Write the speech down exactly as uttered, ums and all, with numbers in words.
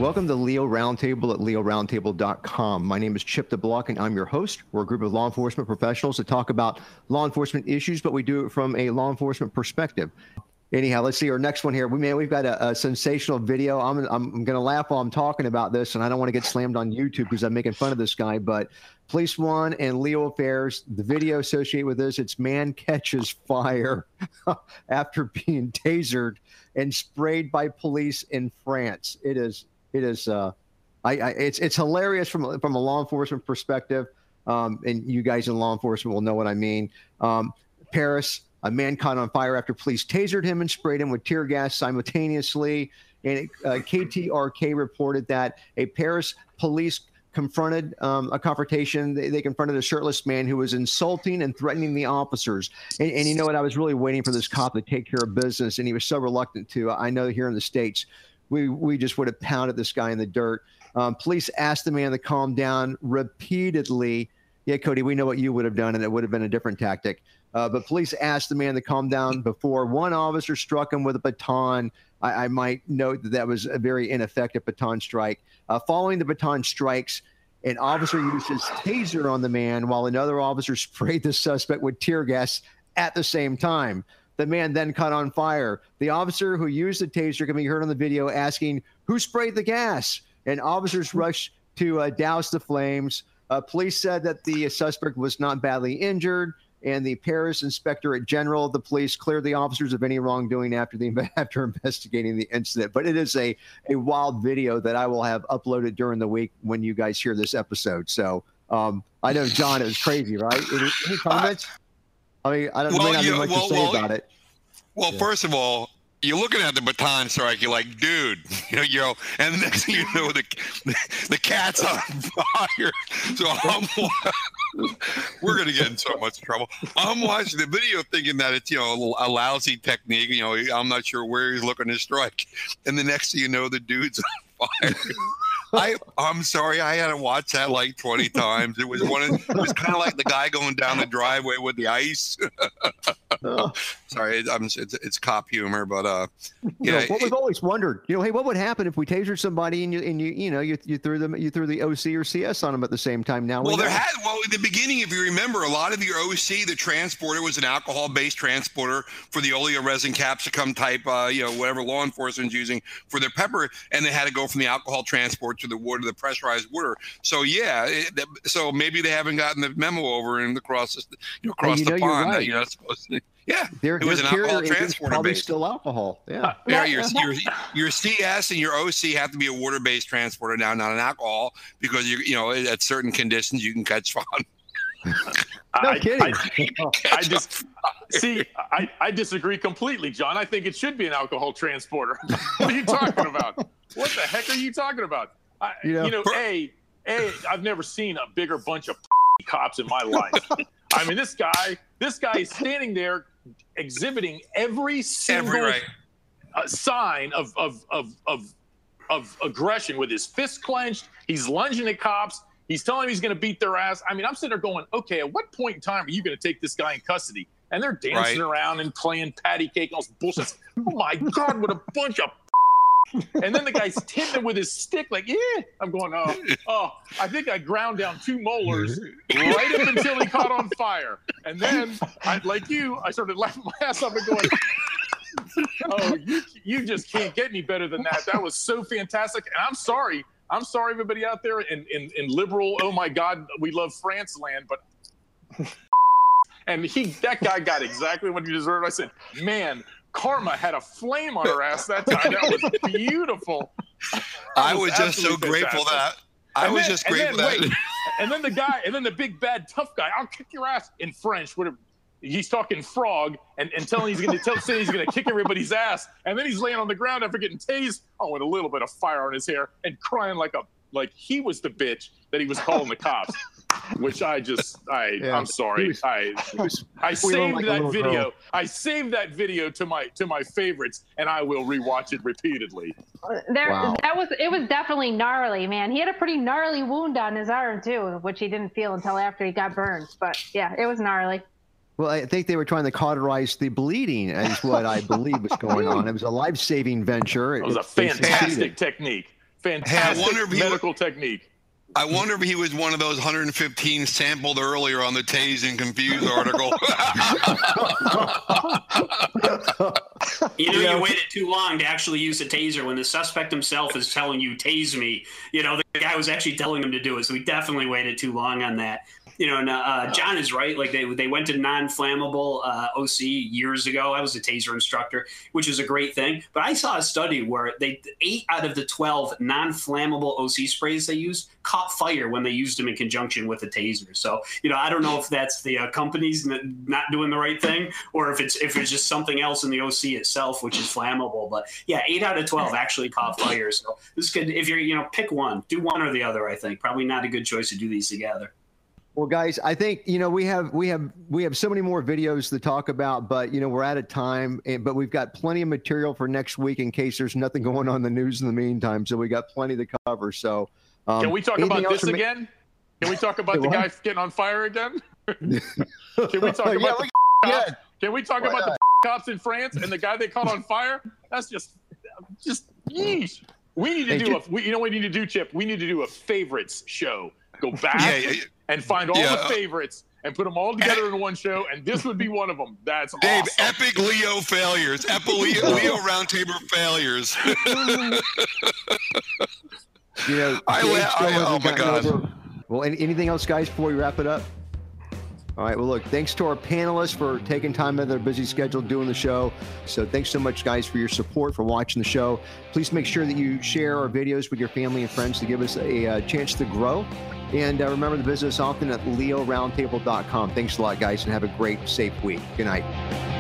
Welcome to Leo Roundtable at leo roundtable dot com. My name is Chip DeBlock, and I'm your host. We're a group of law enforcement professionals that talk about law enforcement issues, but we do it from a law enforcement perspective. Anyhow, let's see our next one here. We man, we've got a, a sensational video. I'm I'm, I'm going to laugh while I'm talking about this, and I don't want to get slammed on YouTube because I'm making fun of this guy. But Police One and Leo Affairs, the video associated with this, it's man catches fire after being tasered and sprayed by police in France. It is it is uh, I, I it's it's hilarious from from a law enforcement perspective, um, and you guys in law enforcement will know what I mean. Um, Paris. A man caught on fire after police tasered him and sprayed him with tear gas simultaneously. And uh, K T R K reported that a Paris police confronted um, a confrontation. They, they confronted a shirtless man who was insulting and threatening the officers. And, and you know what? I was really waiting for this cop to take care of business, and he was so reluctant to. I know here in the States, we, we just would have pounded this guy in the dirt. Um, police asked the man to calm down repeatedly. Yeah, Cody, we know what you would have done, and it would have been a different tactic. Uh, but police asked the man to calm down before one officer struck him with a baton. I, I might note that that was a very ineffective baton strike. Uh, following the baton strikes, an officer used his taser on the man while another officer sprayed the suspect with tear gas at the same time. The man then caught on fire. The officer who used the taser can be heard on the video asking, "Who sprayed the gas?" And officers rushed to uh, douse the flames. Uh, police said that the suspect was not badly injured. And the Paris Inspectorate General of the police cleared the officers of any wrongdoing after the after investigating the incident. But it is a a wild video that I will have uploaded during the week when you guys hear this episode. So um, I know, John, it was crazy, right? Any, any comments? I mean, I don't well, know much well, to say well, about it. Well, yeah. First of all, you're looking at the baton strike. You're like, dude, you know, you know, and the next thing you know, the the cat's on fire. So I'm, we're gonna get in so much trouble. I'm watching the video, thinking that it's you know a lousy technique. You know, I'm not sure where he's looking to strike, and the next thing you know, the dude's on fire. I I'm sorry, I had to watch that like twenty times. It was one of, it was kind of like the guy going down the driveway with the ice. Oh. Sorry, I'm, it's, it's cop humor, but uh, yeah. You know, what we've always wondered, you know, hey, what would happen if we tasered somebody and you and you you know you you threw them you threw the O C or C S on them at the same time? Now, well, we there had well in the beginning, if you remember, a lot of your O C, the transporter was an alcohol-based transporter for the oleoresin capsicum type, uh, you know, whatever law enforcement's using for their pepper, and they had to go from the alcohol transport to the water, the pressurized water. So yeah, it, so maybe they haven't gotten the memo over and across the, you know, across you the know, pond right. that you're not supposed to. Yeah, their, it was an alcohol transporter probably based. Still alcohol. Yeah, Uh, yeah. that, Your, that, your your C S and your O C have to be a water-based transporter now, not an alcohol, because you you know at certain conditions you can catch fun. No I, kidding. I, I just see. I, I disagree completely, John. I think it should be an alcohol transporter. What are you talking about? What the heck are you talking about? I, You know, you know, a a I've never seen a bigger bunch of cops in my life. I mean, this guy, this guy is standing there exhibiting every single Every right. uh, sign of of of of of aggression with his fist clenched. He's lunging at cops. He's telling them he's going to beat their ass. I mean, I'm sitting there going, okay, at what point in time are you going to take this guy in custody? And they're dancing right. around and playing patty cake and all this bullshit. Oh my God, what a bunch of. And then the guy's tipping with his stick, like, yeah. I'm going, oh, oh, I think I ground down two molars right up until he caught on fire. And then, I, like you, I started laughing my ass off and going, oh, you, you just can't get any better than that. That was so fantastic. And I'm sorry. I'm sorry, everybody out there in, in, in liberal, oh my God, we love France land, but and he that guy got exactly what he deserved. I said, man, Karma had a flame on her ass that time. That was beautiful. That I was was just so absolutely grateful fantastic. that I And was then- just and grateful then, that. wait, and then the guy, and then the big bad tough guy, I'll kick your ass in French. Whatever. He's talking frog and, and telling he's going to tell saying he's going to kick everybody's ass, and then he's laying on the ground after getting tased, oh, with a little bit of fire on his hair and crying like a like he was the bitch that he was calling the cops. Which I just I Yeah. I'm sorry. Was, I was I squealing saved like a that little video. girl. I saved that video to my to my favorites, and I will rewatch it repeatedly. There, Wow. that was it. Was definitely gnarly, man. He had a pretty gnarly wound on his arm too, which he didn't feel until after he got burned. But yeah, it was gnarly. Well, I think they were trying to cauterize the bleeding, is what I believe was going on. It was a life-saving venture. It was a They fantastic succeeded. technique. Fantastic wonder if he medical technique. I wonder if he was one of those one hundred fifteen sampled earlier on the Tased and Confused article. You know, you waited too long to actually use a taser when the suspect himself is telling you, tase me. You know, the guy was actually telling him to do it. So we definitely waited too long on that. You know, and uh, John is right. Like they they went to non-flammable uh, O C years ago. I was a taser instructor, which is a great thing. But I saw a study where they eight out of the twelve non-flammable O C sprays they used caught fire when they used them in conjunction with a taser. So, you know, I don't know if that's the uh, companies not doing the right thing, or if it's if it's just something else in the O C itself, which is flammable. But yeah, eight out of twelve actually caught fire. So this could, if you're, you know, pick one, do one or the other. I think probably not a good choice to do these together. Well, guys, I think, you know, we have we have we have so many more videos to talk about, but, you know, we're out of time. And, but we've got plenty of material for next week in case there's nothing going on in the news in the meantime. So we got plenty to cover. So um, can we talk about this again? Can we talk about the guy getting on fire again? Can we talk about yeah, the we, cops? yeah. Can we talk Why about not? the cops in France and the guy they caught on fire? That's just just yeesh. We need to Thank do you. a we, you know what we need to do, Chip? We need to do a favorites show. Go back Yeah, yeah, yeah. and find all Yeah. the favorites and put them all together in one show, and this would be one of them. That's Dave, awesome. epic Leo failures. Epic Leo, Leo roundtable failures. You know, I Dave la- still I- hasn't oh my gotten God. over- Well, any, anything else, guys, before we wrap it up? All right. Well, look, thanks to our panelists for taking time out of their busy schedule doing the show. So thanks so much, guys, for your support, for watching the show. Please make sure that you share our videos with your family and friends to give us a, uh chance to grow. And uh, remember to visit us often at leo roundtable dot com. Thanks a lot, guys, and have a great, safe week. Good night.